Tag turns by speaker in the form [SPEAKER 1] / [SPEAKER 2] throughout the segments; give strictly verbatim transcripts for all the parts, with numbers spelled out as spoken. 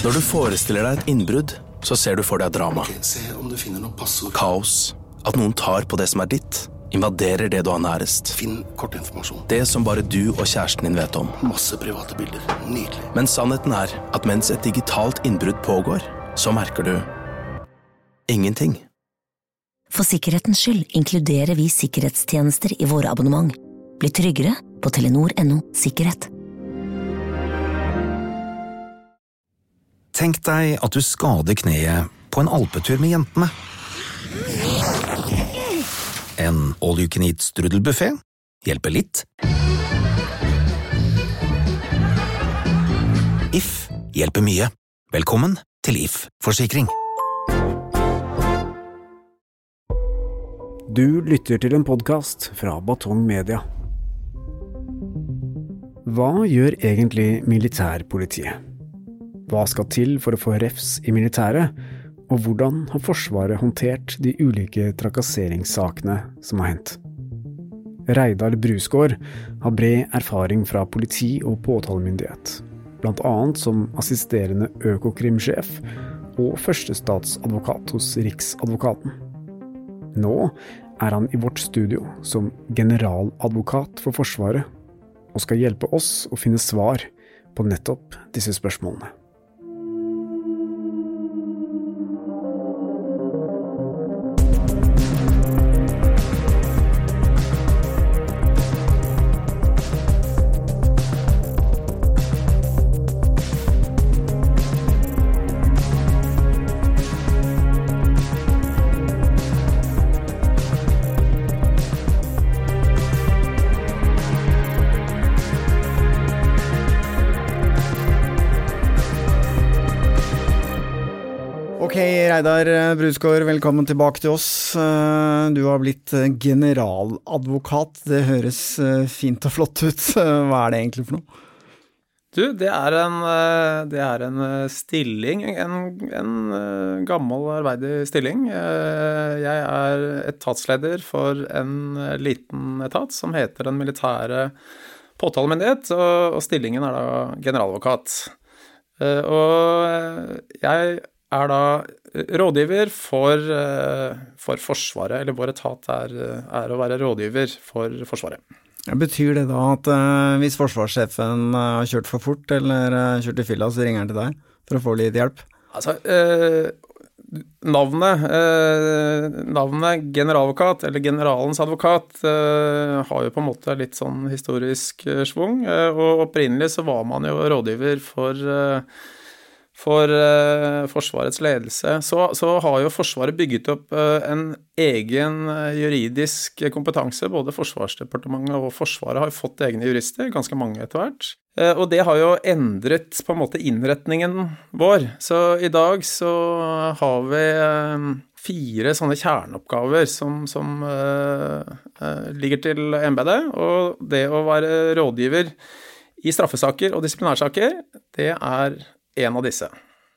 [SPEAKER 1] Når du forestiller deg et innbrudd, så ser du for deg drama.
[SPEAKER 2] Ok, se om du finner noe passord.
[SPEAKER 1] Kaos. At noen tar på det som er ditt. Invaderer det du har nærest.
[SPEAKER 2] Finn kortinformasjon.
[SPEAKER 1] Det som bare du og kjæresten din vet om.
[SPEAKER 2] Masse private bilder. Nydelig.
[SPEAKER 1] Men sannheten er at mens et digitalt innbrudd pågår, så merker du ingenting.
[SPEAKER 3] For sikkerhetens skyld inkluderer vi sikkerhetstjenester i våre abonnement. Bli tryggere på telenor punktum no sikkerhet.
[SPEAKER 4] Tenk deg at du skader kneet på en alpetur med jentene. En all-you-can-eat strudelbuffet hjelper litt. If hjelper mye. Velkommen til If Forsikring.
[SPEAKER 5] Du lytter til en podcast fra Batong Media. Hva gjør egentlig militærpolitiet? Hva skal til for å få refs i militæret, og hvordan har Forsvaret håndtert de ulike trakasseringssakene som har hendt? Reidar Brusgaard har bred erfaring fra politi- og påtalemyndighet, blant annet som assisterende økokrimsjef og førstestatsadvokat hos Riksadvokaten. Nå er han i vårt studio som generaladvokat for Forsvaret, og skal hjelpe oss å finne svar på nettopp disse spørsmålene.
[SPEAKER 6] Ok, Reidar Brusgaard, velkommen tilbake til oss. Du har blitt generaladvokat. Det høres fint og flott ut. Hva er det egentlig for noe?
[SPEAKER 7] Du, det er en, det er en stilling, en, en gammel arbeidig stilling. Jeg er etatsleder for en liten etat som heter den militære påtalemyndighet, og, og stillingen er da generaladvokat. Og jeg er da rådgiver for, for Forsvaret, eller vår etat er, er å være rådgiver for Forsvaret.
[SPEAKER 6] Betyr det da at uh, hvis forsvarssjefen uh, har kjørt for fort, eller uh, kjørt i fylla, så ringer han til deg for å få litt hjelp?
[SPEAKER 7] Altså, uh, navnet, uh, navnet generaladvokat, eller generalens advokat, uh, har jo på en måte litt sånn historisk uh, svung, uh, og opprinnelig så var man jo rådgiver for uh, For uh, Forsvarets ledelse, så, så har jo Forsvaret bygget opp uh, en egen uh, juridisk kompetanse. Både Forsvarsdepartementet og Forsvaret har jo fått egne jurister, ganske mange etter hvert. Uh, og det har jo endret på en måte innretningen vår. Så i dag så har vi uh, fire sånne kjerneoppgaver som, som uh, uh, ligger til M B D. Og det å være rådgiver i straffesaker og disiplinærsaker, det er en av disse.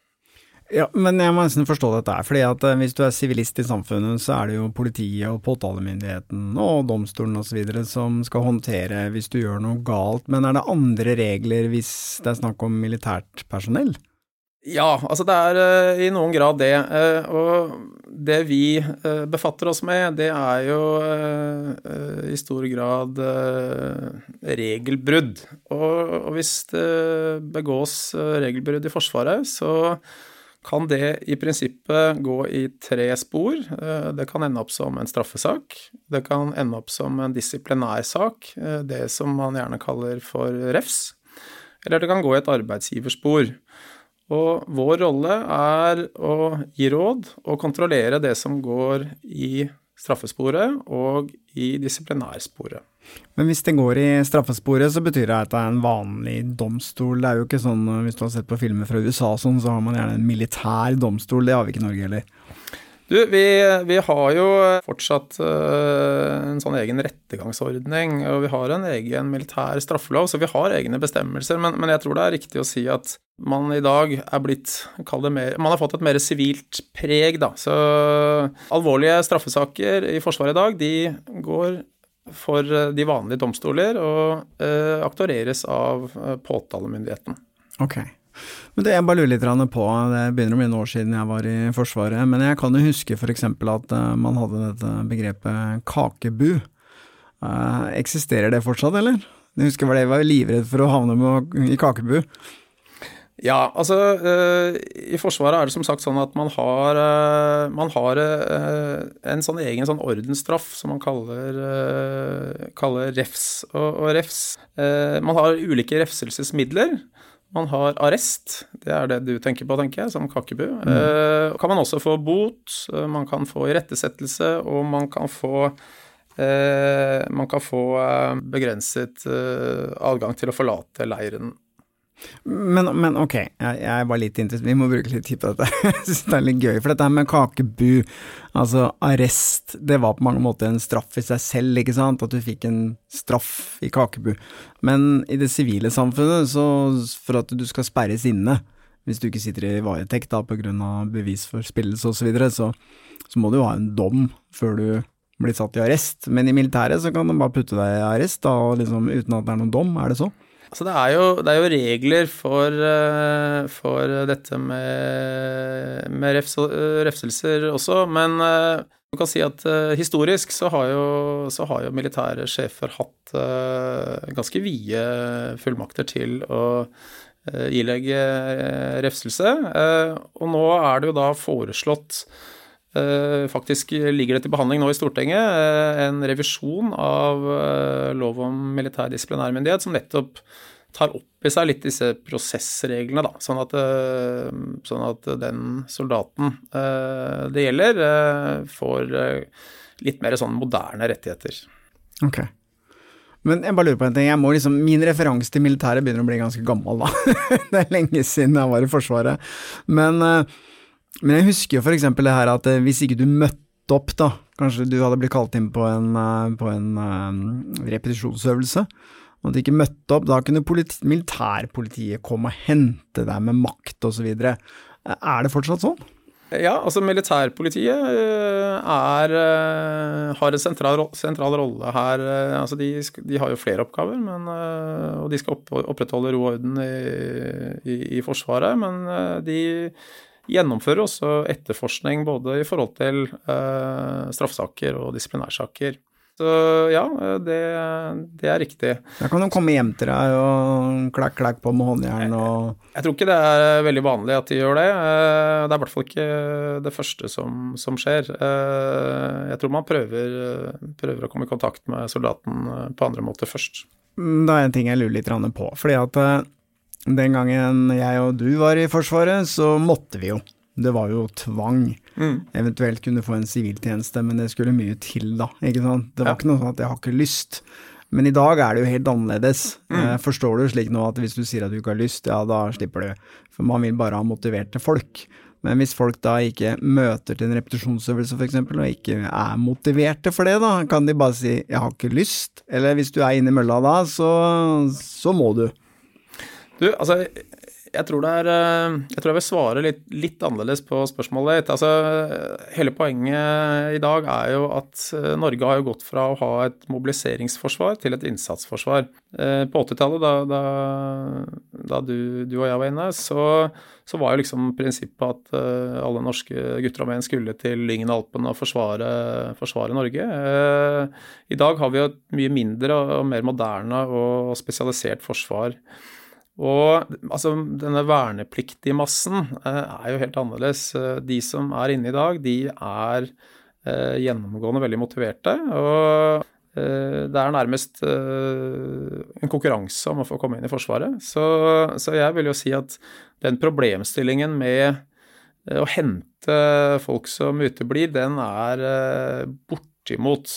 [SPEAKER 6] Ja, men jeg må nesten forstå dette her, fordi at hvis du er sivilist i samfunnet, så er det jo politiet og påtalemyndigheten og domstolen og så videre som skal håndtere hvis du gjør noe galt. Men er det andre regler hvis det er snakk om militært personell?
[SPEAKER 7] Ja, altså det er uh, i noen grad det, uh, og det vi uh, befatter oss med, det er jo uh, uh, i stor grad uh, regelbrudd. Og, og hvis det begås uh, regelbrudd i Forsvaret, så kan det i prinsippet gå i tre spor. Uh, det kan ende opp som en straffesak, det kan ende opp som en disiplinærsak, uh, det som man gjerne kaller for refs, eller det kan gå i et arbeidsgiverspor. Og vår rolle er å gi råd og kontrollere det som går i straffesporet og i disiplinærsporet.
[SPEAKER 6] Men hvis det går i straffesporet, så betyr det at det er en vanlig domstol. Det er jo ikke sånn, hvis du har sett på filmer fra U S A, sånn, så har man gjerne en militær domstol. Det har vi ikke i Norge heller.
[SPEAKER 7] Du, vi, vi har jo fortsatt uh, en sånn egen rettegangsordning, og vi har en egen militær straffelov, så vi har egne bestemmelser, men, men jeg tror det er riktig å si at man i dag er blitt, kall det mer, man har fått et mer sivilt preg da, så alvorlige straffesaker i Forsvaret i dag, de går for de vanlige domstoler og uh, aktoreres av uh, påtalemyndigheten.
[SPEAKER 6] Ok. Men det jeg bare lurer litt på, det begynner å bli noen år siden jeg var i Forsvaret, men jeg kan jo huske for eksempel at man hadde dette begrepet kakebu. Uh, eksisterer det fortsatt, eller? Jeg husker hva det var livredd for å havne med, i kakebu.
[SPEAKER 7] Ja, altså uh, i Forsvaret er det som sagt sånn at man har, uh, man har uh, en sånn egen sånn ordensstraff som man kaller, uh, kaller refs. Og, og refs, uh, man har ulike refselsesmidler. Man har arrest, det er det du tenker på, tenker jeg, som kakebu. Mm. Uh, kan man også få bot, uh, man kan få irettesettelse, og man kan få, uh, man kan få uh, begrenset uh, adgang til å forlate leiren.
[SPEAKER 6] Men, men ok, jeg, jeg var litt interessert, vi må bruke litt tid på dette. Jeg synes det er litt gøy, for dette her med kakebu, altså arrest, det var på mange måter en straff i seg selv, ikke sant? At du fikk en straff i kakebu. Men i det sivile samfunnet, så for at du skal sperres inne, hvis du ikke sitter i varetekt da, på grunn av bevisforspillelse og så videre, så, så må du ha en dom før du blir satt i arrest. Men i militæret så kan de bare putte deg i arrest da, liksom, uten at det er noen dom, er det så?
[SPEAKER 7] Altså det, er jo, det er jo regler for, for dette med, med refs, refselser også, men du kan si at historisk så har jo, så har jo militære sjefer hatt ganske vide fullmakter til å ilegge refselse, og nå er det jo da foreslått, faktisk ligger det til behandling nå i Stortinget, en revisjon av lov om militær disiplinærmyndighet som nettopp tar opp i seg litt disse prosessreglene da, sånn at, sånn at den soldaten det gjelder får litt mer sånn moderne rettigheter.
[SPEAKER 6] Ok. Men jeg bare lurer på en ting, jeg må liksom, min referanse til militæret begynner å bli ganske gammel da. Det er lenge siden jeg var i Forsvaret. Men Men jeg husker jo for eksempel det her at hvis ikke du møtte opp da, kanskje du hadde blitt kalt inn på en, på en um, repetisjonsøvelse, og du ikke møtte opp, da kunne politi- militærpolitiet komme og hente deg med makt og så videre. Er det fortsatt sånn?
[SPEAKER 7] Ja, altså militærpolitiet er, har en sentral, sentral rolle her. Altså de, de har jo flere oppgaver, men, og de skal opp, opprettholde ro og orden i, i, i Forsvaret, men de gjennomfører også etterforskning både i forhold til eh, straffsaker og disiplinærsaker. Så ja, det, det er riktig.
[SPEAKER 6] Da kan de komme hjem til deg og klakk, klakk på med håndjern og...
[SPEAKER 7] Jeg, jeg tror ikke det er veldig vanlig at de gjør det. Det er i hvert fall ikke det første som, som skjer. Jeg tror man prøver, prøver å komme i kontakt med soldaten på andre måter først.
[SPEAKER 6] Det er en ting jeg lurer litt på, fordi at den gangen jeg og du var i Forsvaret, så måtte vi jo. Det var jo tvang. Mm. Eventuelt kunne få en siviltjeneste, men det skulle mye til da, ikke sant? Det var ja. Ikke noe sånn at jeg har ikke lyst. Men i dag er det jo helt annerledes. Mm. Forstår du slik nå at hvis du sier at du ikke har lyst, ja, da slipper du. For man vil bare ha motiverte folk. Men hvis folk da ikke møter til en repetisjonsøvelse for eksempel, og ikke er motiverte for det da, kan de bare si, jeg har ikke lyst. Eller hvis du er inne i mølla da, så, så må du.
[SPEAKER 7] Du, altså, jeg tror det er, jeg tror jeg vil svare litt, litt annerledes på spørsmålet ditt. Altså, hele poenget i dag er jo at Norge har jo gått fra å ha et mobiliseringsforsvar til et innsatsforsvar. På åttitallet, da, da, da du, du og jeg var inne, så, så var jo liksom prinsippet at alle norske gutter og menn skulle til Lyngen-Alpen og forsvare, forsvare Norge. I dag har vi jo et mye mindre og mer moderne og spesialisert forsvar. Og altså, denne vernepliktige massen eh, er jo helt annerledes. De som er inne i dag, de er eh, gjennomgående veldig motiverte, og eh, det er nærmest eh, en konkurranse om å få komme inn i Forsvaret. Så, så jeg vil jo si at den problemstillingen med eh, å hente folk som uteblir, den er eh, bortimot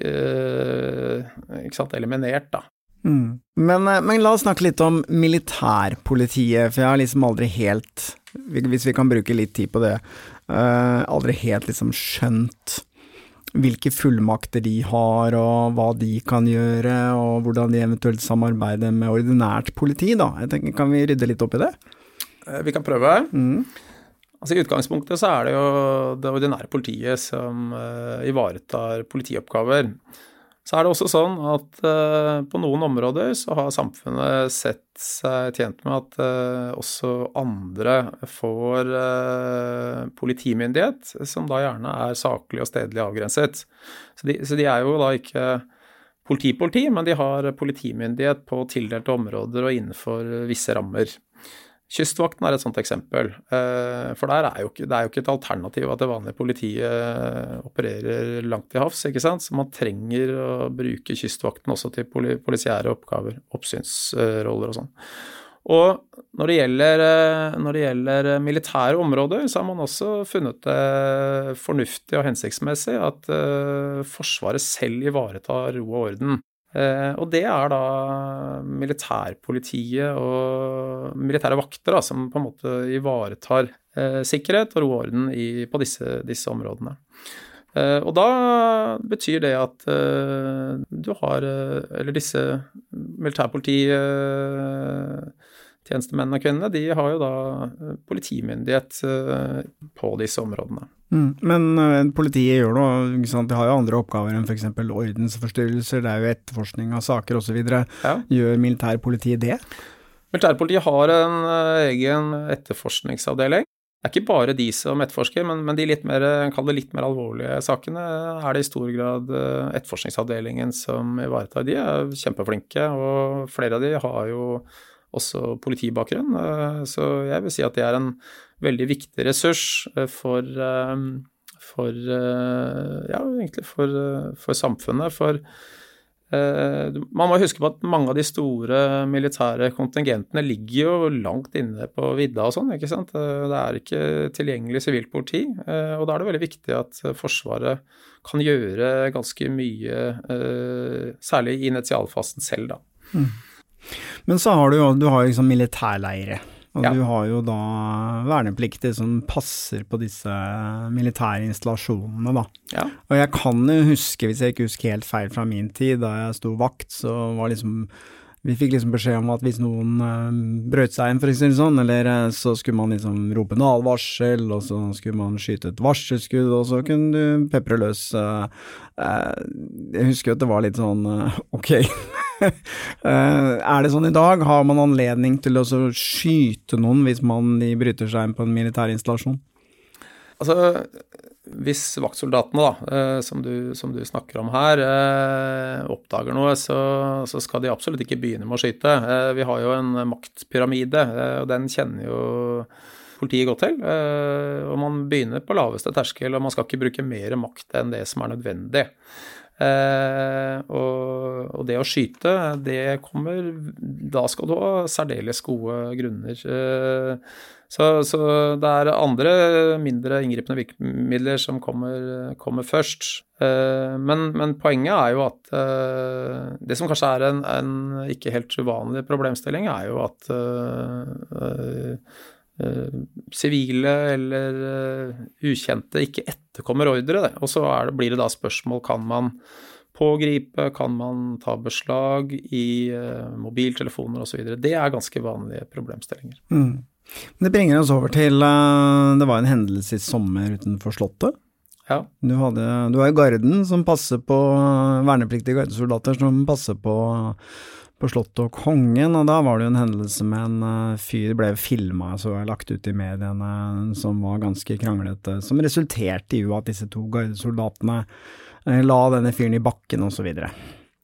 [SPEAKER 7] eh, ikke sant, eliminert da.
[SPEAKER 6] Mm. Men, men la oss snakke litt om militærpolitiet, for jeg har liksom aldri helt, hvis vi kan bruke litt tid på det, uh, aldri helt liksom skjønt hvilke fullmakter de har, og hva de kan gjøre, og hvordan de eventuelt samarbeider med ordinært politi da. Jeg tenker, kan vi rydde litt opp i det?
[SPEAKER 7] Vi kan prøve.
[SPEAKER 6] Mm.
[SPEAKER 7] Altså i utgangspunktet så er det jo det ordinære politiet som uh, ivaretar politioppgaver. Så er det også sånn at uh, på noen områder så har samfunnet sett seg tjent med at uh, også andre får uh, politimyndighet, som da gjerne er saklig og stedlig avgrenset. Så de, så de er jo da ikke politi-politi, men de har politimyndighet på tildelte områder og innenfor visse rammer. Kystvakten er et sånt eksempel, for der er jo ikke, det er jo ikke et alternativ at det vanlige politiet opererer langt til havs, ikke sant? Så man trenger å bruke kystvakten også til polisiære oppgaver, oppsynsroller og sånn. Og når det gjelder, når det gjelder militære områder, så har man også funnet det fornuftig og hensiktsmessig at Forsvaret selv ivaretar ro og orden. Eh, og det er da militærpolitiet og militære vakter da, som på en måte ivaretar eh, sikkerhet og ro og orden i, på disse, disse områdene. Eh, og da betyr det at eh, du har, eller disse militærpolititjenestemennene og kvinnene, de har jo da politimyndighet eh, på disse områdene.
[SPEAKER 6] Mm, men uh, politiet gjør noe, ikke sant? De har jo andre oppgaver enn for eksempel ordensforstyrrelser, det er jo etterforskning av saker og så videre. Ja. Gjør militærpolitiet det?
[SPEAKER 7] Militærpolitiet har en uh, egen etterforskningsavdeling. Det er ikke bare de som etterforsker, men, men de litt mer, kall det litt mer alvorlige sakene er det i stor grad uh, etterforskningsavdelingen som ivaretar. De er kjempeflinke, og flere av de har jo også politibakgrunn, så jeg vil si at det er en veldig viktig ressurs for, for ja, egentlig for, for samfunnet, for man må huske på at mange av de store militære kontingentene ligger jo langt inne på vidda og sånn, ikke sant? Det er ikke tilgjengelig sivilt politi, og da er det veldig viktig at Forsvaret kan gjøre ganske mye, særlig i initialfasen selv da.
[SPEAKER 6] Mm. Men så har du jo, du har liksom militærleire, og ja. Du har jo da vernepliktige som passer på disse militære installasjonene da. Ja. Og jeg kan jo huske, hvis jeg ikke husker helt feil fra min tid, da jeg stod vakt, så var liksom, vi fikk liksom beskjed om at hvis noen uh, brøt seg inn for eksempel sånn, eller uh, så skulle man liksom rope en advarsel, og så skulle man skyte et varselskudd, og så kunne du pepre løs. Uh, uh, jeg husker jo at det var litt sånn, uh, ok, uh, er det sånn i dag? Har man anledning til å skyte noen hvis man de bryter seg inn på en militær installasjon?
[SPEAKER 7] Altså, hvis vaktsoldatene da, eh, som, du, som du snakker om her, eh, oppdager noe, så, så skal de absolutt ikke begynne med å skyte. Eh, vi har jo en maktpyramide, eh, og den kjenner jo politiet godt til, eh, og man begynner på laveste terskel, og man skal ikke bruke mer makt enn det som er nødvendig. Eh, og, og det å skyte, det kommer, da skal du ha særdeles gode grunner. Eh, så, så det er andre mindre inngripende virkemidler som kommer, kommer først. Eh, men, men poenget er jo at eh, det som kanskje er en, en ikke helt uvanlig problemstilling, er jo at eh, sivile uh, eller uh, ukjente ikke etterkommer ordre, det. Og så er det, blir det da spørsmål, kan man pågripe, kan man ta beslag i uh, mobiltelefoner og så videre. Det er ganske vanlige problemstillinger.
[SPEAKER 6] Mm. Det bringer oss over til, uh, det var en hendelse i sommer utenfor Slottet.
[SPEAKER 7] Ja.
[SPEAKER 6] Du, hadde, du har jo garden som passer på, vernepliktige gardesoldater som passer på på Slottet og Kongen, og da var det jo en hendelse med en uh, fyr, ble filmet, så er lagt ut i mediene, som var ganske kranglete, som resulterte i jo at disse to gardesoldatene uh, la denne fyren i bakken og så videre.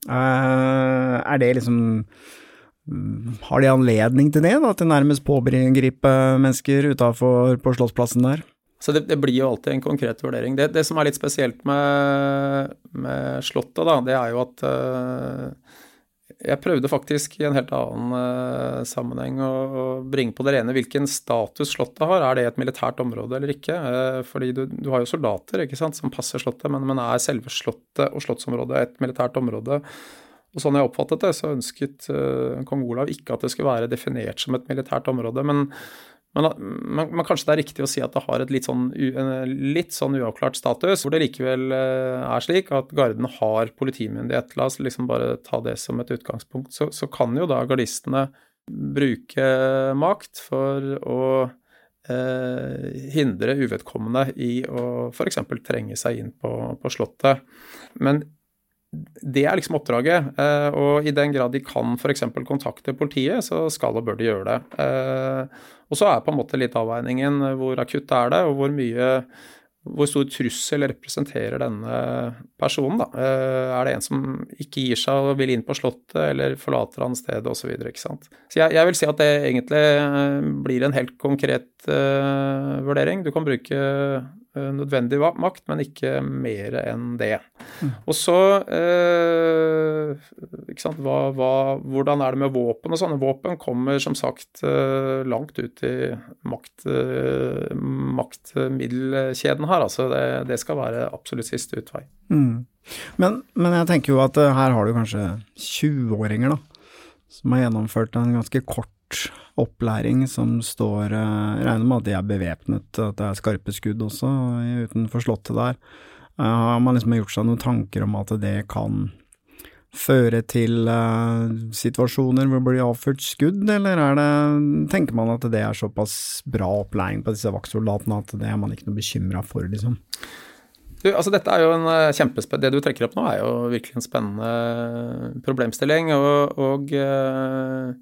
[SPEAKER 6] Uh, er det liksom, um, har de anledning til det da, til nærmest pågripe mennesker utenfor på Slottsplassen der?
[SPEAKER 7] Så det, det blir jo alltid en konkret vurdering. Det, det som er litt spesielt med, med Slottet da, det er jo at uh, jeg prøvde faktisk i en helt annen uh, sammenheng å, å bringe på det rene hvilken status Slottet har. Er det et militært område eller ikke? Uh, fordi du, du har jo soldater, ikke sant, som passer Slottet, men, men er selve Slottet og Slottsområdet et militært område? Og sånn jeg oppfattet det, så ønsket uh, kong Olav ikke at det skulle være definert som et militært område, men Men, men, men kanskje det er riktig å si at det har et litt sånn, litt sånn uavklart status, hvor det likevel er slik at garden har politimyndighet. La oss liksom bare ta det som et utgangspunkt. Så, så kan jo da gardistene bruke makt for å eh, hindre uvedkommende i å for eksempel trenge seg inn på, på Slottet. Men det er liksom oppdraget, og i den grad de kan for eksempel kontakte politiet, så skal og bør de gjøre det. Og så er på en måte litt avveiningen hvor akutt er det, og hvor mye, hvor stor trussel representerer denne personen da. Er det en som ikke gir seg og vil inn på slottet, eller forlater han stedet og så videre, ikke sant? Så jeg, jeg vil si at det egentlig blir en helt konkret uh, vurdering. Du kan bruke nødvendig makt, men ikke mer enn det. Mm. Og så, eh, ikke sant, hva, hva, hvordan er det med våpen og sånne? Våpen kommer som sagt eh, langt ut i makt, eh, maktmiddelkjeden her, altså det, det skal være absolutt siste utvei.
[SPEAKER 6] Mm. Men, men jeg tenker jo at her har du kanskje tjue-åringer da, som har gjennomført en ganske kort opplæring som står, jeg regner med at de er bevæpnet, at det er skarpe skudd også utenfor slottet der. Har man liksom gjort seg noen tanker om at det kan føre til uh, situasjoner hvor det blir avført skudd, eller er det, tenker man at det er såpass bra opplæring på disse vaktsoldatene at det er man ikke noe bekymret for, liksom?
[SPEAKER 7] Du, altså dette er jo en kjempespennende, det du trekker opp nå er jo virkelig en spennende problemstilling, og, og uh,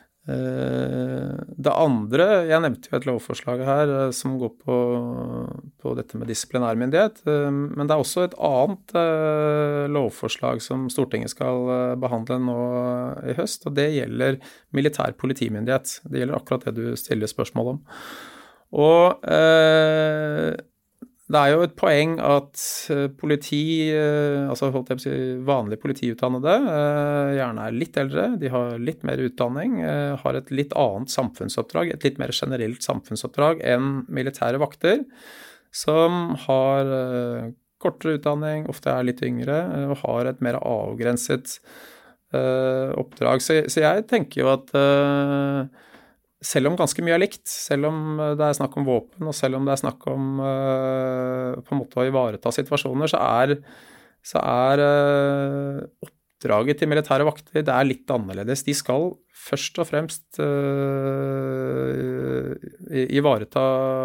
[SPEAKER 7] det andre, jeg nevnte jo et lovforslag her som går på, på dette med disiplinærmyndighet, men det er også et annet lovforslag som Stortinget skal behandle nå i høst, og det gjelder militær politimyndighet. Det gjelder akkurat det du stiller spørsmål om. Og eh, det er jo et poeng at politi, altså holdt jeg på å si vanlige politiutdannede, gjerne er litt eldre, de har litt mer utdanning, har et litt annet samfunnsoppdrag, et litt mer generelt samfunnsoppdrag enn militære vakter, som har kortere utdanning, ofte er litt yngre, og har et mer avgrenset oppdrag. Så, så jeg tenker jo at selv om ganske mye er likt, selv om det er snakk om våpen, og selv om det er snakk om uh, på en måte å ivareta situasjoner, så er, så er uh, oppdraget til militære vakter, det er litt annerledes. De skal først og fremst uh, ivareta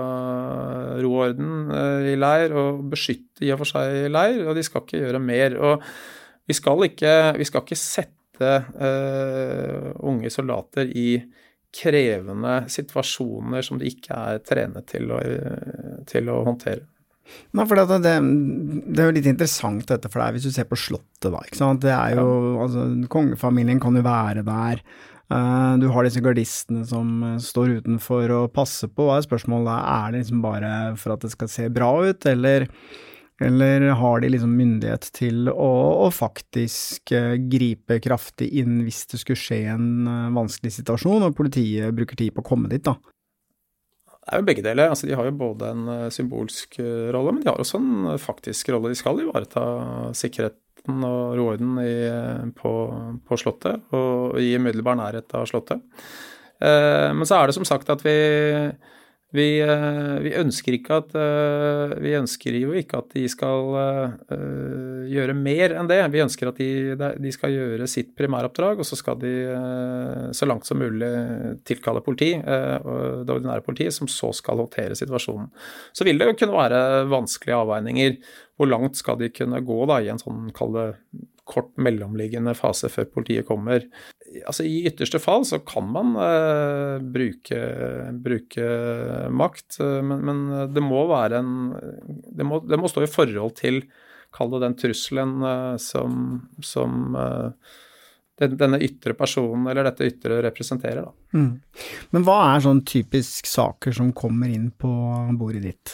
[SPEAKER 7] ro og orden uh, i leir, og beskytte i og for seg i leir, og de skal ikke gjøre mer. Og vi skal ikke, vi skal ikke sette uh, unge soldater i krevende situasjoner som de ikke er trenet til å, til å håndtere.
[SPEAKER 6] Nei, for det, det, det er jo litt interessant dette for deg, hvis du ser på slottet da, ikke sant? Det er jo, ja. Altså, kongefamilien kan jo være der, uh, du har disse gardistene som står utenfor og passer på, hva er spørsmålet, er det liksom bare for at det skal se bra ut, eller... Eller har de liksom myndighet til å, å faktisk uh, gripe kraftig inn hvis det skulle skje en uh, vanskelig situasjon, og politiet bruker tid på å komme dit da?
[SPEAKER 7] Det er jo begge deler. Altså, de har jo både en uh, symbolsk uh, rolle, men de har også en uh, faktisk rolle. De skal ivareta sikkerheten og roorden i, uh, på, på slottet, og i umiddelbar nærhet av slottet. Uh, men så er det som sagt at vi... Vi, vi ønsker ikke at, vi ønsker jo ikke at de skal uh, gjøre mer enn det. Vi ønsker at de, de skal gjøre sitt primæroppdrag, og så skal de uh, så langt som mulig tilkalle politi, uh, det ordinære politiet, som så skal håndtere situasjonen. Så vil det jo kunne være vanskelige avveininger. Hvor langt skal de kunne gå da, i en sånn, kall det, kort mellomliggende fase før politiet kommer. Altså i ytterste fall så kan man uh, bruke, bruke makt, uh, men, men det må være en, det må, det må stå i forhold til, kall det den trusselen uh, som, som uh, den, denne ytre personen eller dette ytre representerer da.
[SPEAKER 6] Mm. Men hva er sånn typisk saker som kommer inn på bordet ditt?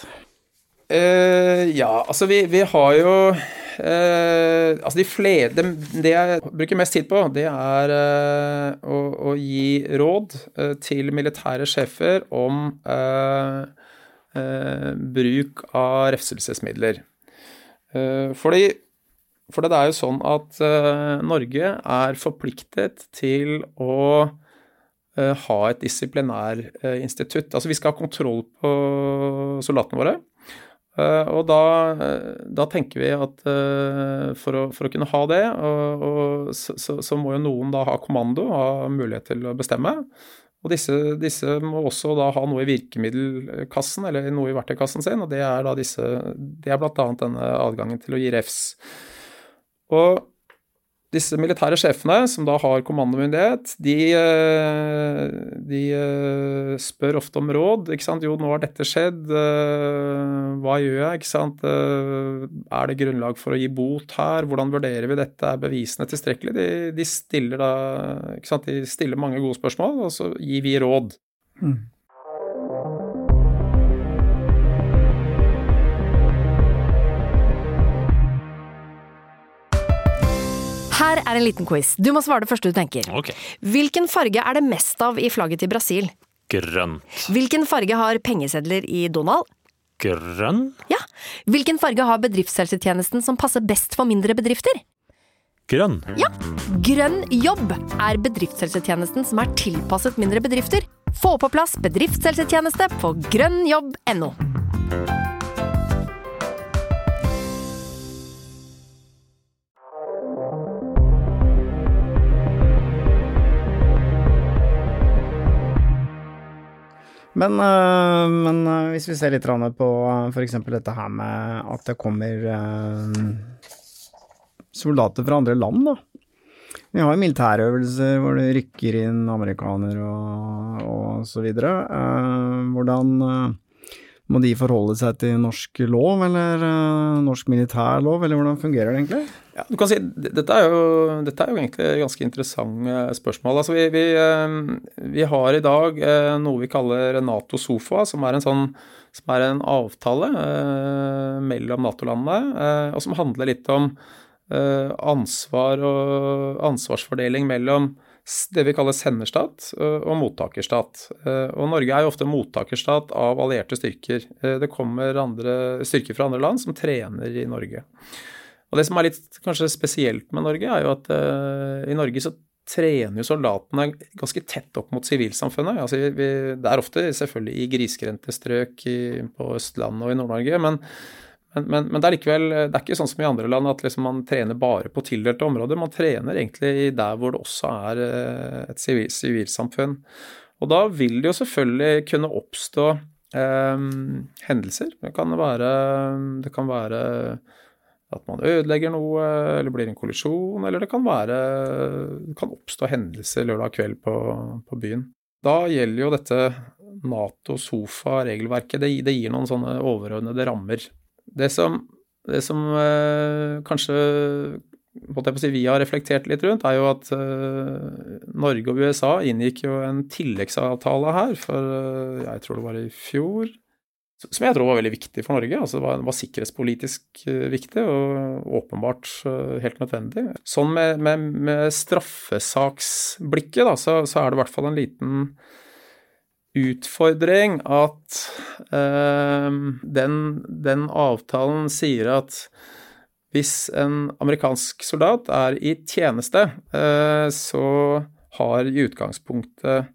[SPEAKER 7] Uh, ja, altså vi, vi har jo uh, altså de flere, det, det jeg bruker mest tid på, det er uh, å, å gi råd uh, til militære sjefer om uh, uh, bruk av refselsesmidler. Uh, fordi, for det er jo sånn at uh, Norge er forpliktet til å uh, ha et disiplinær uh, institutt. Altså vi skal ha kontroll på soldatene våre. Uh, og da, da tenker vi at uh, for, å, for å kunne ha det, og, og så, så, så må jo noen da ha kommando, ha mulighet til å bestemme. Og disse, disse må også da ha noe i virkemiddelkassen, eller noe i verktøykassen sin, og det er da disse, det er blant annet denne adgangen til å gi refs. Og disse militære sjefene, som da har kommandomyndighet, de, de spør ofte om råd, ikke sant? Jo, nå har dette skjedd, hva gjør jeg, ikke sant? Er det grunnlag for å gi bot her? Hvordan vurderer vi dette? Er bevisene tilstrekkelig? De, de stiller da, ikke sant? De stiller mange gode spørsmål, og så gir vi råd. Mm.
[SPEAKER 8] Her er en liten quiz. Du må svare det første du tenker.
[SPEAKER 9] Ok.
[SPEAKER 8] Hvilken farge er det mest av i flagget til Brasil?
[SPEAKER 9] Grønt.
[SPEAKER 8] Hvilken farge har pengesedler i Donald?
[SPEAKER 9] Grønn?
[SPEAKER 8] Ja. Hvilken farge har bedriftshelsetjenesten som passer best for mindre bedrifter?
[SPEAKER 9] Grønn.
[SPEAKER 8] Ja. Grønn jobb er bedriftshelsetjenesten som er tilpasset mindre bedrifter. Få på plass bedriftshelsetjeneste på grønnjobb punktum no.
[SPEAKER 6] Men, øh, men øh, hvis vi ser litt på øh, for eksempel dette her med at det kommer øh, soldater fra andre land da. Vi har jo militærøvelser hvor det rykker inn amerikaner og, og så videre. Uh, hvordan uh, må de forholde seg til norsk lov eller uh, norsk militærlov, eller hvordan fungerer det egentlig?
[SPEAKER 7] Ja, du kan si, dette er jo, dette er jo egentlig ganske interessante spørsmål. Altså vi, vi, vi har i dag noe vi kaller NATO-SOFA, som er en sånn, som er en avtale eh, mellom NATO-landene, eh, og som handler litt om eh, ansvar og ansvarsfordeling mellom det vi kaller senderstat og mottakerstat. Og Norge er jo ofte mottakerstat av allierte styrker. Det kommer andre, styrker fra andre land som trener i Norge. Og det som er litt kanskje spesielt med Norge, er jo at uh, i Norge så trener jo soldatene ganske tett opp mot sivilsamfunnet. Altså, vi, det er ofte selvfølgelig i grisgrendte strøk i, på Østlandet og i Nord-Norge, men, men, men, men det er likevel, det er ikke sånn som i andre land at liksom man trener bare på tildelte områder. Man trener egentlig der hvor det også er uh, et sivil, sivilsamfunn. Og da vil det jo selvfølgelig kunne oppstå uh, hendelser. Det kan være, det kan være at man ødelegger noe, eller blir en kollisjon, eller det kan være, det kan oppstå hendelser lørdag kveld på, på byen. Da gjelder jo dette NATO-SOFA-regelverket, det, det gir noen sånne overordnede rammer. Det som, det som eh, kanskje måtte jeg på å si, vi har reflektert litt rundt, er jo at eh, Norge og U S A inngikk jo en tilleggsavtale her, for eh, jeg tror det var i fjor, som jeg tror var veldig viktig for Norge. Altså det var, var sikkerhetspolitisk viktig og åpenbart helt nødvendig. Sånn med, med, med straffesaksblikket da, så, så er det i hvert fall en liten utfordring at eh, den, den avtalen sier at hvis en amerikansk soldat er i tjeneste, eh, så har i utgangspunktet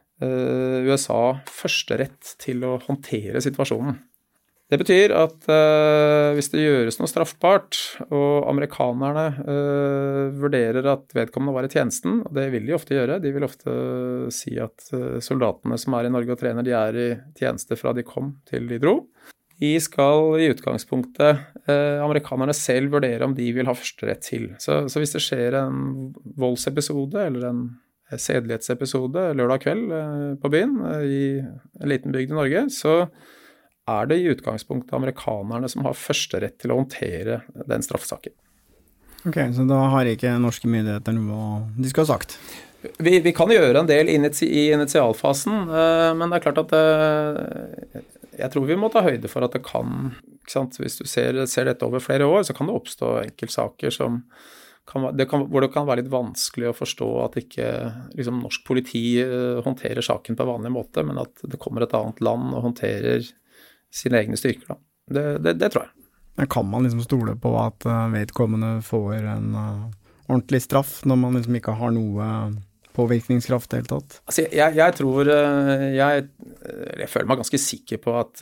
[SPEAKER 7] U S A første rett til å håndtere situasjonen. Det betyr at uh, hvis det gjøres noe straffbart, og amerikanerne uh, vurderer at vedkommende var i tjenesten, og det vil de ofte gjøre, de vil ofte uh, si at uh, soldatene som er i Norge og trener, de er i tjeneste fra de kom til de dro. De skal i utgangspunktet uh, amerikanerne selv vurdere om de vil ha første rett til. Så, så hvis det skjer en voldsepisode eller en sedelighetsepisode lørdag kveld på byen i en liten bygd i Norge, så er det i utgangspunktet amerikanerne som har første rett til å håndtere den straffesaken.
[SPEAKER 6] Ok, så da har ikke norske myndigheter noe de skal ha sagt?
[SPEAKER 7] Vi, vi kan gjøre en del initi- i initialfasen, men det er klart at det, jeg tror vi må ta høyde for at det kan, ikke sant? Hvis du ser, ser dette over flere år, så kan det oppstå enkeltsaker som Kan, det kan, hvor det kan være litt vanskelig å forstå at ikke liksom, norsk politi uh, håndterer saken på vanlig måte, men at det kommer et annet land og håndterer sine egne styrker. Da. Det, det, det tror jeg.
[SPEAKER 6] Men kan man liksom stole på at uh, vedkommende får en uh, ordentlig straff når man liksom ikke har noe påvirkningskraft helt tatt?
[SPEAKER 7] Altså, jeg, jeg tror uh, jeg, jeg føler meg ganske sikker på at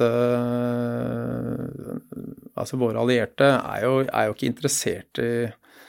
[SPEAKER 7] uh, altså våre allierte er jo, er jo ikke interessert i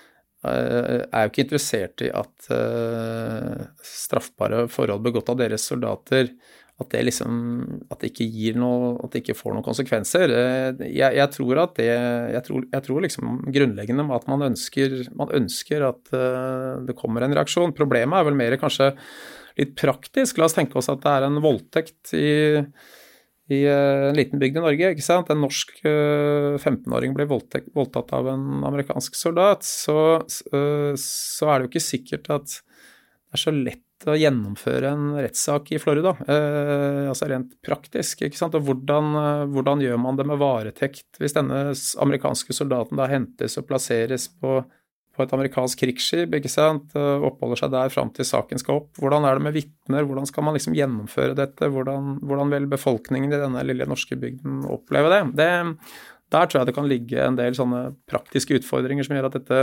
[SPEAKER 7] er jo ikke interessert i at uh, straffbare forhold begått av deres soldater at det liksom, at det ikke gir noe, at det ikke får noen konsekvenser. Jeg, jeg tror at det, jeg tror, jeg tror liksom grunnleggende med at man ønsker, man ønsker at uh, det kommer en reaksjon. Problemet er vel mer kanskje litt praktisk. La oss tenke oss at det er en voldtekt i, i uh, en liten bygd i Norge, ikke sant? En norsk uh, femten-åring blir voldtekt, voldtatt av en amerikansk soldat, så, uh, så er det jo ikke sikkert at det er så lett å gjennomføre en rettssak i Florida, eh, altså rent praktisk, ikke sant, og hvordan, hvordan gjør man det med varetekt hvis denne amerikanske soldaten da hentes og plasseres på, på et amerikansk krigsskip, ikke sant, og oppholder seg der frem til saken skal opp, hvordan er det med vittner, hvordan skal man liksom gjennomføre dette, hvordan, hvordan vil befolkningen i denne lille norske bygden oppleve det? det? Der tror jeg det kan ligge en del sånne praktiske utfordringer som gjør at dette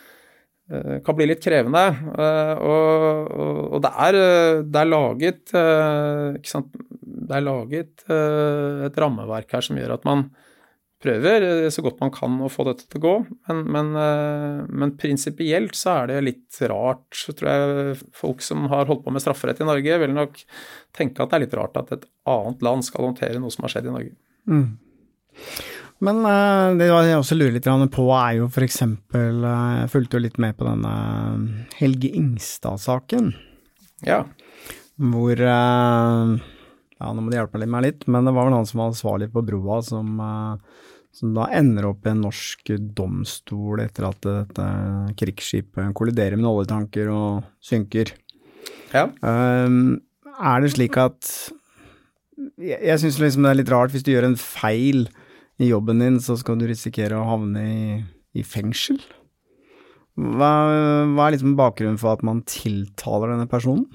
[SPEAKER 7] kan bli litt krevende, og, og, og det, er, det er laget, ikke sant, det er laget et rammeverk her som gjør at man prøver så godt man kan å få dette til å gå, men, men, men prinsipielt så er det litt rart, så tror jeg folk som har holdt på med strafferett i Norge vil nok tenke at det er litt rart at et annet land skal håndtere noe som har skjedd i Norge.
[SPEAKER 6] Mm. Men uh, det jeg også lurer litt på er jo for eksempel, uh, jeg fulgte jo litt med på denne Helge Ingstad-saken.
[SPEAKER 7] Ja.
[SPEAKER 6] Hvor, uh, ja nå må de hjelpe meg litt, men det var vel han som var ansvarlig på broa som, uh, som da ender opp i en norsk domstol etter at dette krigsskipet kolliderer med oljetanker og synker.
[SPEAKER 7] Ja.
[SPEAKER 6] Uh, er det slik at, jeg, jeg synes liksom det er litt rart hvis du gjør en feil i jobben din, så skal du risikere å havne i, i fengsel. Hva, hva er liksom bakgrunnen for at man tiltaler denne personen?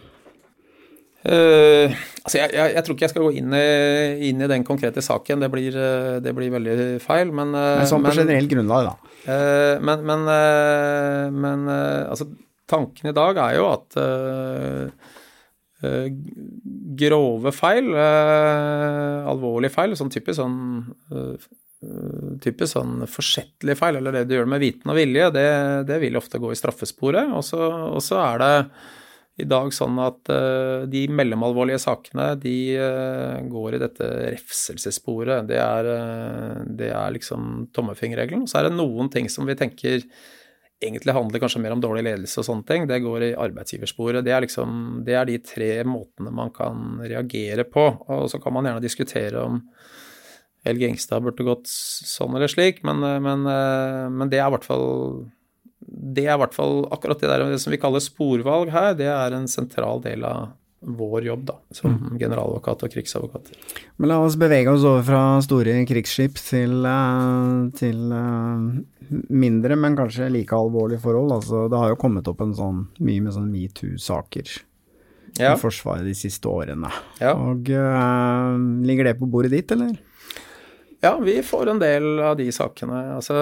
[SPEAKER 7] Uh, altså jeg, jeg, jeg tror ikke jeg skal gå inn i, inn i den konkrete saken, det blir, det blir veldig feil, men... Uh,
[SPEAKER 6] men sånn på generelt grunnlag da?
[SPEAKER 7] Uh, men, men, uh, men uh, altså, tanken i dag er jo at uh, uh, grove feil, uh, alvorlige feil, sånn typisk sånn, uh, typisk sånn forsettlige feil, eller det du gjør med viten og vilje, det, det vil ofte gå i straffesporet, og så, og så er det i dag sånn at uh, de mellomalvorlige sakene, de uh, går i dette refselsessporet, det er, uh, det er liksom tommefingerregelen, og så er det noen ting som vi tenker egentlig handler kanskje mer om dårlig ledelse og sånne ting, det går i arbeidsgiversporet, det er liksom, det er de tre måtene man kan reagere på, og så kan man gjerne diskutere om Helge Ingstad burde gått sånn eller slik, men, men, men det er i hvert fall, det er i hvert fall akkurat det der det som vi kaller sporvalg her, det er en sentral del av vår jobb da, som mm. generaladvokat og krigsadvokat.
[SPEAKER 6] Men la oss bevege oss over fra store krigsskip til, til mindre, men kanskje like alvorlige forhold. Altså, det har jo kommet opp en sånn, mye med sånn MeToo-saker
[SPEAKER 7] ja.
[SPEAKER 6] I Forsvaret de siste årene.
[SPEAKER 7] Ja.
[SPEAKER 6] Og uh, ligger det på bordet ditt, eller?
[SPEAKER 7] Ja, vi får en del av de sakene. Altså,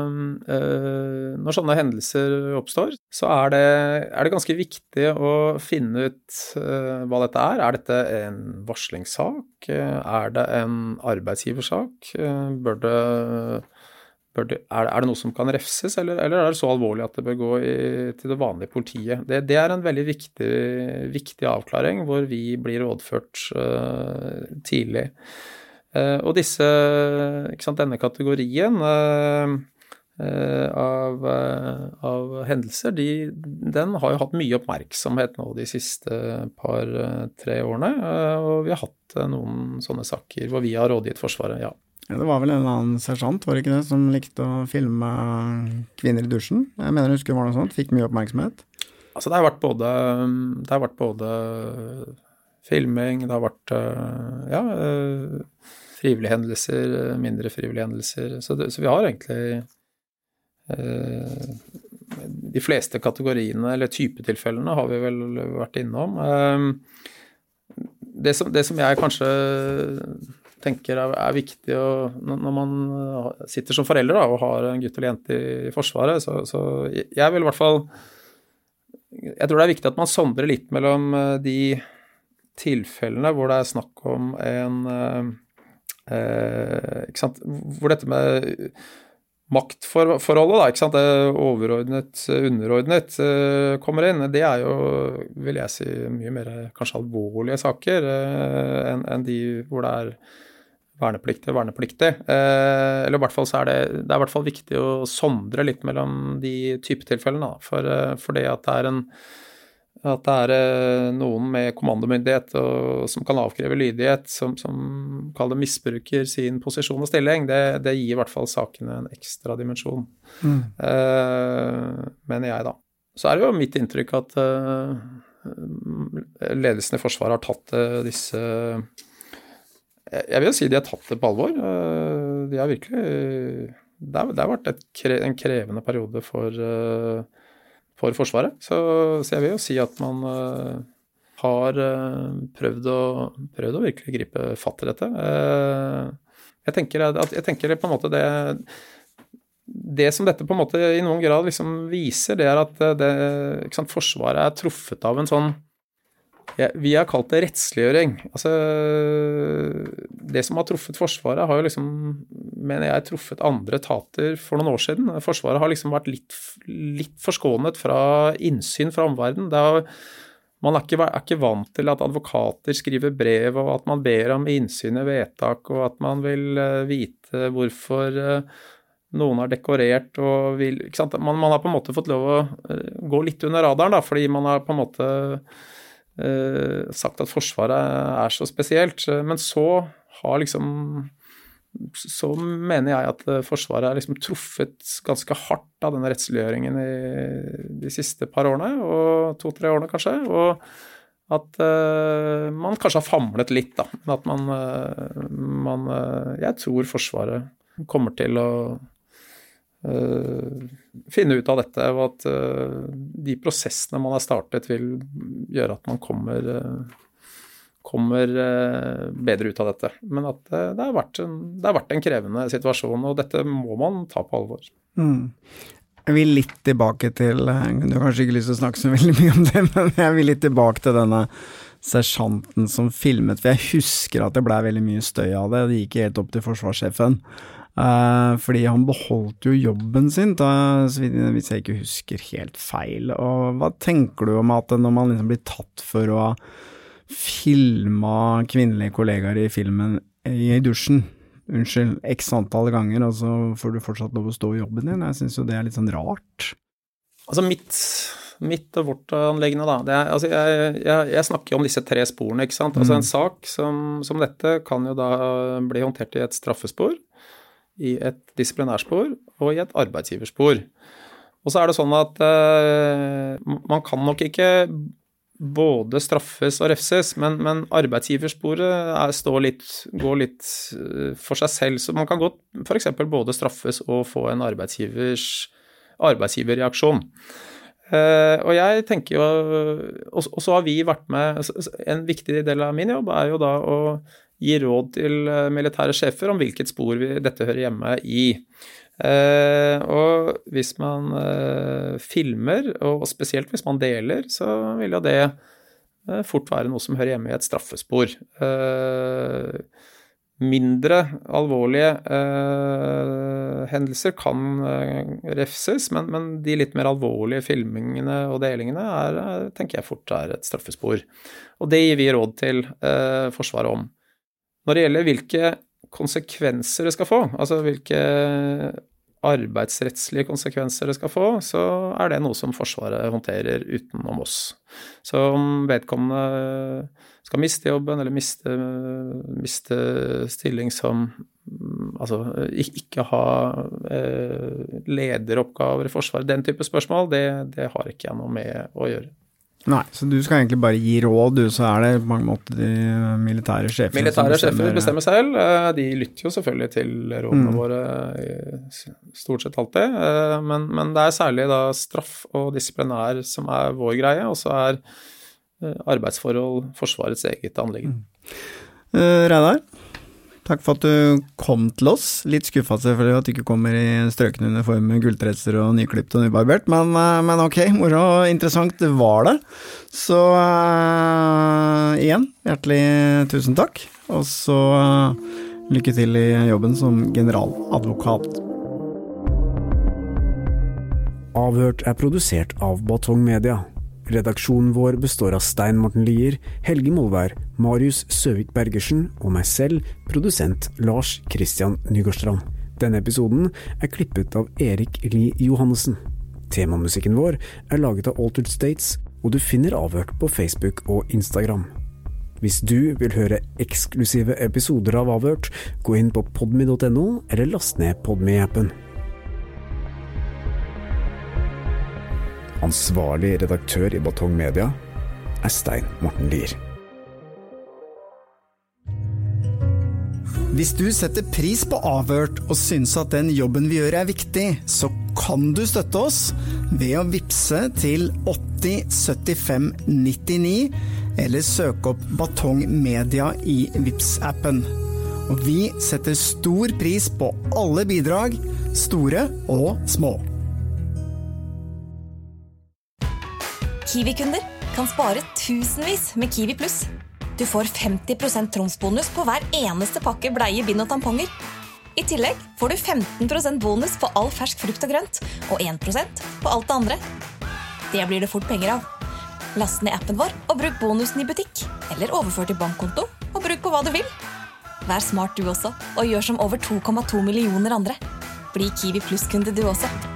[SPEAKER 7] øh, når sånne hendelser oppstår, så er det, er det ganske viktig å finne ut øh, hva dette er. Er dette en varslingssak? Er det en arbeidsgiversak? Bør det, bør det, er, det, er det noe som kan refses, eller, eller er det så alvorlig at det bør gå i, til det vanlige politiet? Det, det er en veldig viktig, viktig avklaring, hvor vi blir rådført øh, tidlig. Uh, og disse, ikke sant, denne kategorien uh, uh, av, uh, av hendelser, de, den har jo hatt mye oppmerksomhet nå de siste par-tre uh, årene, uh, og vi har hatt uh, noen sånne saker hvor vi har rådgitt Forsvaret, ja.
[SPEAKER 6] Ja, det var vel en annen sersjant, var det ikke det, som likte å filme kvinner i dusjen? Jeg mener, jeg husker det var noe sånt, fikk mye oppmerksomhet.
[SPEAKER 7] Altså, det har vært både, det har vært både filming, det har vært, uh, ja... Uh, frivillige hendelser, mindre frivillige hendelser. Så, det, så vi har egentlig eh, de fleste kategoriene, eller typetilfellene, har vi vel vært innom. Eh, det, som, det som jeg kanskje tenker er, er viktig, å, når man sitter som forelder da, og har en gutt eller jente i Forsvaret, så, så jeg vil i hvert fall, jeg tror det er viktig at man sondrer litt mellom de tilfellene hvor det er snakk om en... Eh, ikke sant? Hvor dette med maktforholdet, da, ikke sant, det overordnet, underordnet uh, kommer inn, det er jo, vil jeg si, mye mer kanskje alvorlige saker uh, enn en de hvor det er vernepliktig og vernepliktig. Uh, eller i hvert fall så er det, det er i hvert fall viktig å sondre litt mellom de type tilfellene, da, for, uh, for det at det er en at det er uh, noen med kommandomyndighet og, som kan avkreve lydighet, som, som kaller misbruker sin posisjon og stilling, det, det gir i hvert fall sakene en ekstra dimensjon. Mm. Uh, mener jeg da. Så er det jo mitt inntrykk at uh, ledelsen i Forsvaret har tatt uh, disse Jeg vil jo si de har tatt det på alvor. Uh, de har virkelig Det har, det har vært et kre, en krevende periode for uh, for Forsvaret, så, så jeg vil jo si at man uh, har uh, prøvd, å, prøvd å virkelig gripe fatt i dette. Uh, jeg, tenker at, jeg tenker på en måte det det som dette på en måte i noen grad liksom viser, det er at det, ikke sant, Forsvaret er truffet av en sånn ja, vi har kalt det rettsliggjøring. Altså, det som har truffet Forsvaret har jo liksom, mener jeg, truffet andre etater for noen år siden. Forsvaret har liksom vært litt, litt forskånet fra innsyn fra omverdenen. Det har, man er ikke, er ikke vant til at advokater skriver brev, og at man ber om innsyn i vedtak, og at man vil vite hvorfor noen har dekorert og vil, ikke sant? Man, man har på en måte fått lov å gå litt under radaren, da, fordi man har på en måte Uh, sagt at Forsvaret er så spesielt, men så har liksom så mener jeg at Forsvaret er liksom truffet ganske hardt av denne rettsliggjøringen i de siste par årene, og to-tre årene kanskje, og at uh, man kanskje har famlet litt da, men at man, uh, man uh, jeg tror Forsvaret kommer til å Uh, finne ut av dette, og at uh, de prosessene man har startet vil gjøre at man kommer, uh, kommer uh, bedre ut av dette. Men at uh, det, har vært en, det har vært en krevende situasjon, og dette må man ta på alvor.
[SPEAKER 6] Mm. Jeg vil litt tilbake til, du har kanskje ikke lyst til å snakke så veldig mye om det, men jeg vil litt tilbake til denne sersjanten som filmet, for jeg husker at det ble veldig mye støy av det, det gikk helt opp til forsvarssjefen. Uh, fordi han beholdt jo jobben sin da, hvis jeg ikke husker helt feil, og hva tenker du om at når man liksom blir tatt for å filme kvinnelige kollegaer i filmen i dusjen, unnskyld, x antall ganger, og så får du fortsatt lov å stå i jobben din? Jeg synes jo det er litt sånn rart.
[SPEAKER 7] Altså mitt, mitt og vårt anleggende da, det er, altså jeg, jeg, jeg snakker om disse tre sporene, ikke sant? Altså en sak som, som dette kan jo da bli håndtert i et straffespor, i et disiplinærspor og i et arbeidsgiverspor. Og så er det sånn at uh, man kan nok ikke både straffes og refses, men, men arbeidsgiversporet er, står litt, går litt uh, for seg selv, så man kan godt for eksempel både straffes og få en arbeidsgivers arbeidsgiverreaksjon. Uh, og jeg tenker jo, og, og så har vi vært med, en viktig del av min jobb er jo da å gi råd til militære sjefer om hvilket spor vi, dette hører hjemme i. Eh, og hvis man eh, filmer, og spesielt hvis man deler, så vil jo det eh, fort være noe som hører hjemme i et straffespor. Eh, mindre alvorlige eh, hendelser kan eh, refses, men, men de litt mer alvorlige filmingene og delingene er, tenker jeg fort er et straffespor. Og det gir vi råd til eh, Forsvaret om. Når det gjelder hvilke konsekvenser det skal få, altså hvilke arbeidsrettslige konsekvenser det skal få, så er det noe som Forsvaret håndterer utenom oss. Så om vedkommende skal miste jobben, eller miste, miste stilling som altså ikke ha eh, lederoppgaver i Forsvaret, den type spørsmål, det, det har ikke jeg noe med å gjøre.
[SPEAKER 6] Nei, så du skal egentlig bare gi råd, du, så er det på mange måter de militære sjefene
[SPEAKER 7] Militære sjefer bestemmer selv, de lytter jo selvfølgelig til rådene mm. våre stort sett alltid, men, men det er særlig da straff og disiplinær som er vår greie, og så er arbeidsforhold Forsvarets eget anliggende.
[SPEAKER 6] Mm. Uh, Reidar, takk for at du kom til oss. Litt skuffet selvfølgelig at du ikke kommer i strøkende uniform med gulltresser og nyklipt og nybarbert, men, men ok, moro og interessant var det. Så uh, igjen, hjertelig tusen takk, og så uh, lykke til i jobben som generaladvokat.
[SPEAKER 5] Avhørt er produsert av Batong Media. Redaksjonen vår består av Stein Morten Lier, Helge Molvær, Marius Søvik Bergersen og meg selv, produsent Lars Christian Nygårdstrand. Denne episoden er klippet av Erik Li Johannessen. Temamusikken vår er laget av Altered States, og du finner Avhørt på Facebook og Instagram. Hvis du vil høre eksklusive episoder av Avhørt, gå inn på podme punktum no eller last ned Podme-appen. Ansvarlig redaktør i Batong Media er Stein Morten Lier.
[SPEAKER 6] Hvis du setter pris på Avhørt og synes at den jobben vi gjør er viktig, så kan du støtte oss ved å vipse til åtti syttifem nittini eller søke opp Batong Media i Vips-appen. Og vi setter stor pris på alle bidrag, store og små.
[SPEAKER 10] Kiwi-kunder kan spare tusenvis med Kiwi Plus. Du får femti prosent tromsbonus på hver eneste pakke bleie, bind og tamponger. I tillegg får du femten prosent bonus på all fersk frukt og grønt, og en prosent på alt det andre. Det blir det fort penger av. Last ned appen vår og bruk bonusen i butikk, eller overfør til bankkonto og bruk på hva du vil. Vær smart du også, og gjør som over to komma to millioner andre. Bli Kiwi Plus-kunde du også.